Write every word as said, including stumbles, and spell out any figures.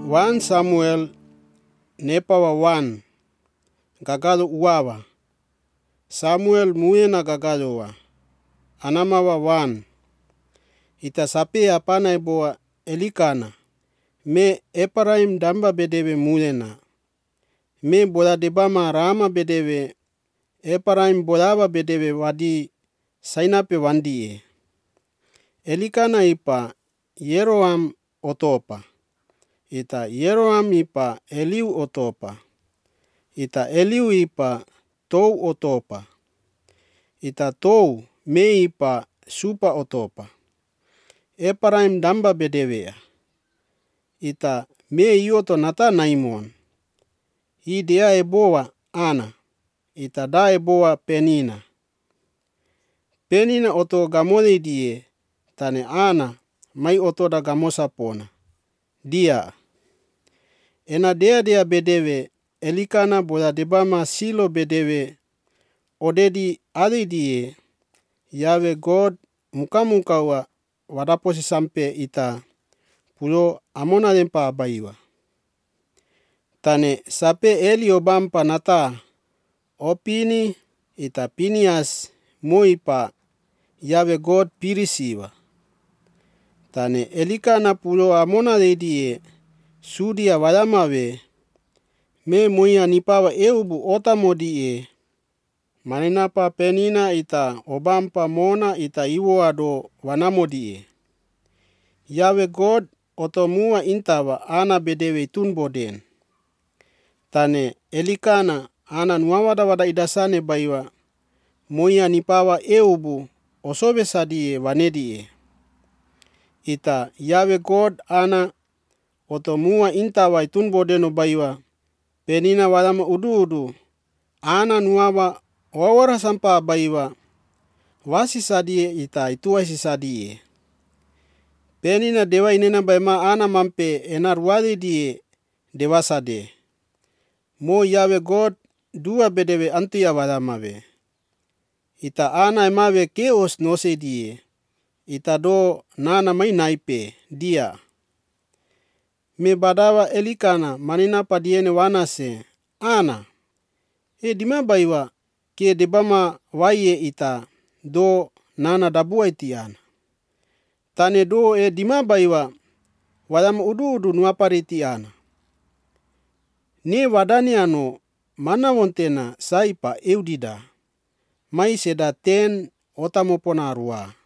First Samuel nepawa one gagado uwawa. Samuel muyena gagadowa. Anamawa one. Ita sapi apana eboa Elikana. Me Ephraim damba bedebe muyena. Me boda debama rama bedebe. Ephraim bodaba bedebe wadi sainape wandie. Elikana ipa Yeroam otopa. Ita Yeroam ipa Eliu otopa. Ita Eliu ipa Tou otopa. Ita Tou me ipa Supa otopa. Ephraim damba bedewea. Ita me ioto nata naimon. Idea eboa Ana. Ita da eboa Penina. Penina oto gamode die. Tane Ana mai oto da gamosa pona. Dia. Ena dea dea bedewe Elikana boda debama Silo bedewe odedi adi die. Yahweh God muka muka wa wadaposi sampe ita pulo amona dempa abaiwa. Tane sape Eli obampa nata opini ita Pinias moipa Yahweh God pirisiwa. Tane Elikana pulo amona dedie sudia wadamawe me moya nipawa eubu otamodie. Maninapa Penina ita obampa mona ita iwo ado wanamodie. Yahweh God otomua intawa Ana bedewe tunboden. Tane Elikana Ana nuawada wada idasane baiwa moya nipawa eubu osobe sadie wanedie. Ita Yahweh God Ana otomua intawa itunbodeno baiwa Penina wadama udu udu. Ana nuawa wawara sampa baiwa wasi sadie ita ituasi sadie. Penina dewa inena baima Ana mampe enar wadi die dewa sade. Mo Yahweh God dua bedewe antia wadamawe. Ita Ana emawe keos nose die. Ita do nana mai naipe dia. Me badawa Elikana manina padiene wanase. Ana. E dima baiwa ke debama waye ita do nana dabua itiana. Tane do e dima baiwa wadama udu udu nuapari itiana. Ne wadani ano mana wontena saipa eudida. Mai seda ten otamopona arua.